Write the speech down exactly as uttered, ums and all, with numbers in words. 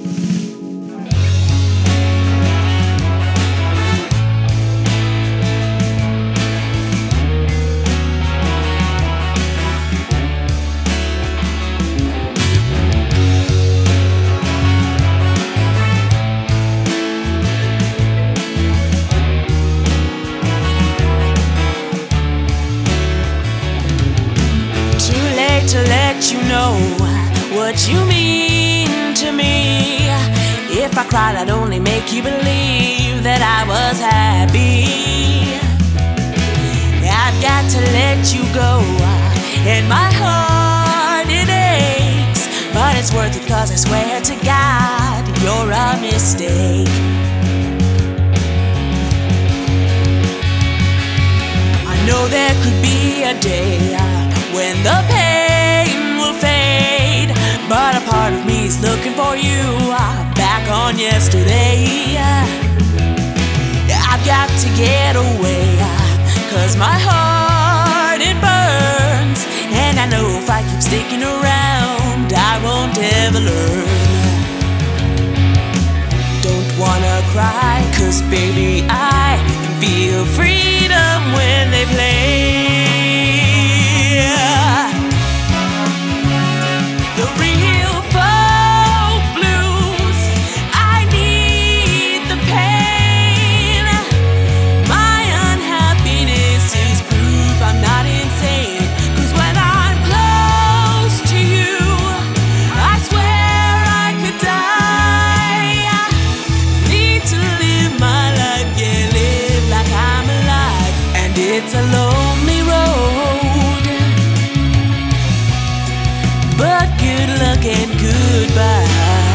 To let you know what you mean to me. If I cried, I'd only make you believe that I was happy. I've got to let you go, and my heart it aches, but it's worth it, 'cause I swear to God you're a mistake. I know there could be a day when the pain will fade, but a part of me is looking for you back on yesterday. I've got to get away, 'cause my heart it burns, and I know if I keep sticking around I won't ever learn. Don't wanna cry, 'cause baby I can feel freedom when they play. It's a lonely road, but good luck and goodbye.